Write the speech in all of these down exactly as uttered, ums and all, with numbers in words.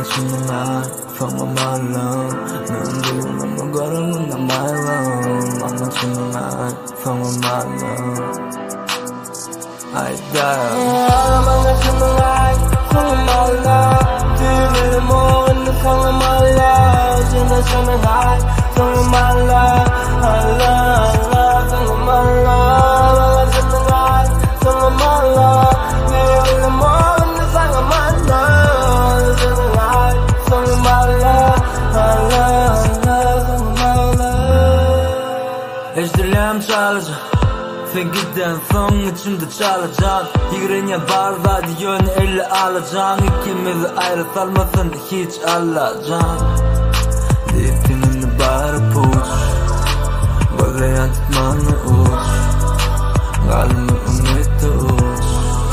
망가지는 날 평범한 말로 넌 지금 너무 걸어온다 말로 망가지는 날 평범한 말로 I die 망가지는 날 평범한 말로 뒤를 모으는 평범한 말로 지나치는 날 평범한 말로 알라 알라 평범한 말로 망가지는 날 평범한 말로 뒤를 모으는 상한 말로 Ejderlerim çalacak ve giden son içimde çalacak. Yigirenya var radyonu elle alacaksın. İkimizi ayrı salmasın hiç alacaksın. Dipinini bağırıp uç, bağlayan tutmanı uç, kalbimi ümitte uç.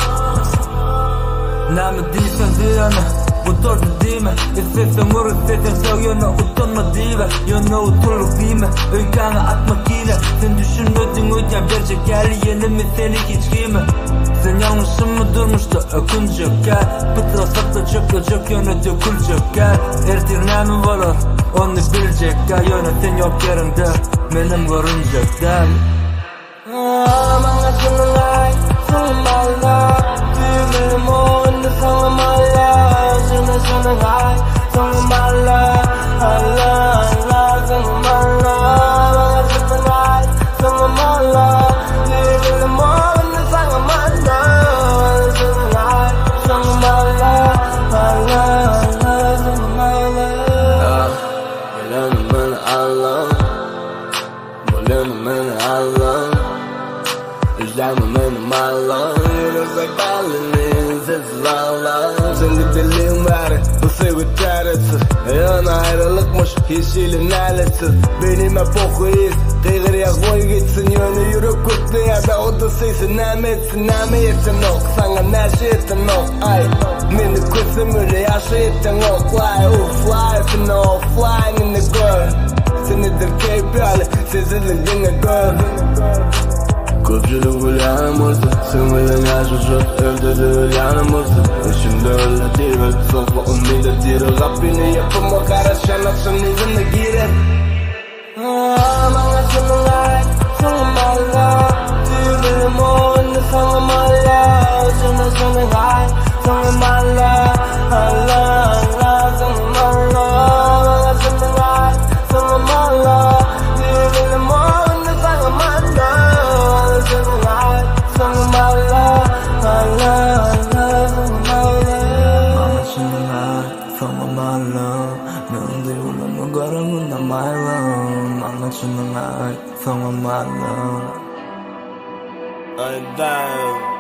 Ne mi diysen diyene bu doğru değil mi? İstersen vur istersen sev yana utanma diye. Yana utuluk değil mi? Öykana atmak yine. Sen düşünmedin öden verecek gel yeni mi seni hiç giyme. Sen yanlışın mı durmuş da ökünecek gel. Pıtıra sakla çökecek yana dökülecek gel. Ertir ne mi var onu bilecek gel. Yana sen yok yerinde benim görünecek gel. Ağlamangasının ay sormallah. Düğmenim onu sanmallah. Şunun ay sormallah. Allah Allah sormallah. Ağlamangasının ay sormallah. Düğmenim onu sanmallah. Şunun ay sormallah. Allah Allah sormallah. Bolanım beni Allah. Bolanım beni Allah. Üzerime benim Allah. Yürüse kalbinin sesi lala. Şimdi dilim var, bu sevgi çaresiz. Yana ayrılıkmış, yeşilin alesiz. Benime pokuyuz, kıygırıya koy gitsin. Yönü yürü kutlu ya da o da seysin. Name etsin, name etsin ok. Sana neşe etsin ok, ay. Meni kutsun öyle yaşı etsin ok. Fly, oh fly, fin oh flying in the girl. Senidir keyfi hali, sezilir yine girl. Köpçülük gül yanımızda, sığmayan yaşayacak evde değil yanımızda. Eşimde öyle değil ve sofa umide değil. Rabbini yapıma karışan akşam izinde girer. Ağlamangasının ay sormallah. Düğmenim onu sanmallah. Şunun ay sormallah. Allah Allah sormallah. Ağlamangasının ay sormallah. Düğmenim onu sanmallah. From my love, no, they will not go on my love. I'm not in the night from my love. I die.